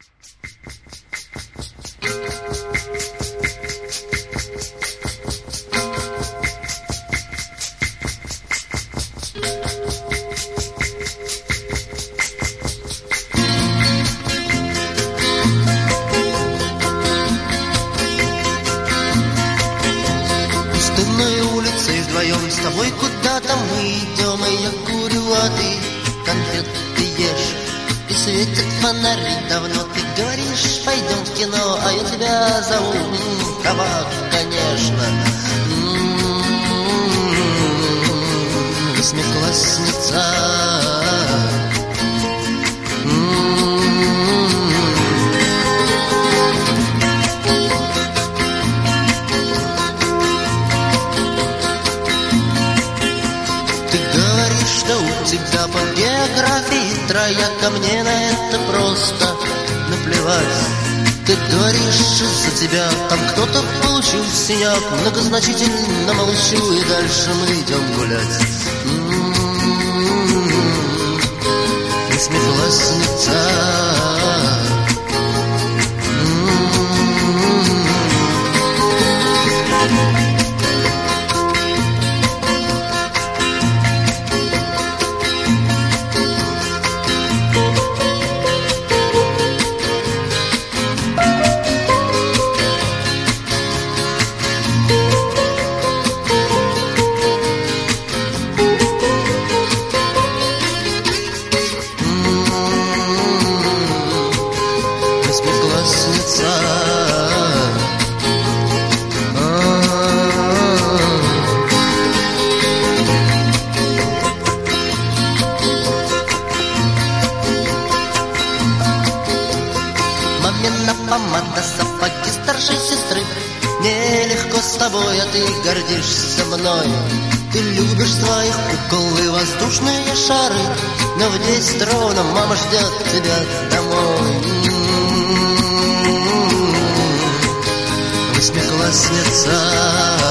Пустынной улицей вдвоем с тобой куда-то мы идем, и я курю, а ты конфеты ешь. И светят фонари, давно ты говоришь, пойдем в кино, а я тебя зову, кабак, конечно. Восьмиклассница. Ты говоришь, что у тебя по географии трояк, а мне на это просто наплевать. Ты говоришь, из-за тебя там кто-то получил синяк. Многозначительно молчу, и дальше мы идем гулять. Восьмиклассница. Мамина помада, сапоги старшей сестры. Нелегко с тобой, а ты гордишься мной. Ты любишь своих кукол и воздушные шары, но в 10 ровно мама ждет тебя домой. Восьмиклассница.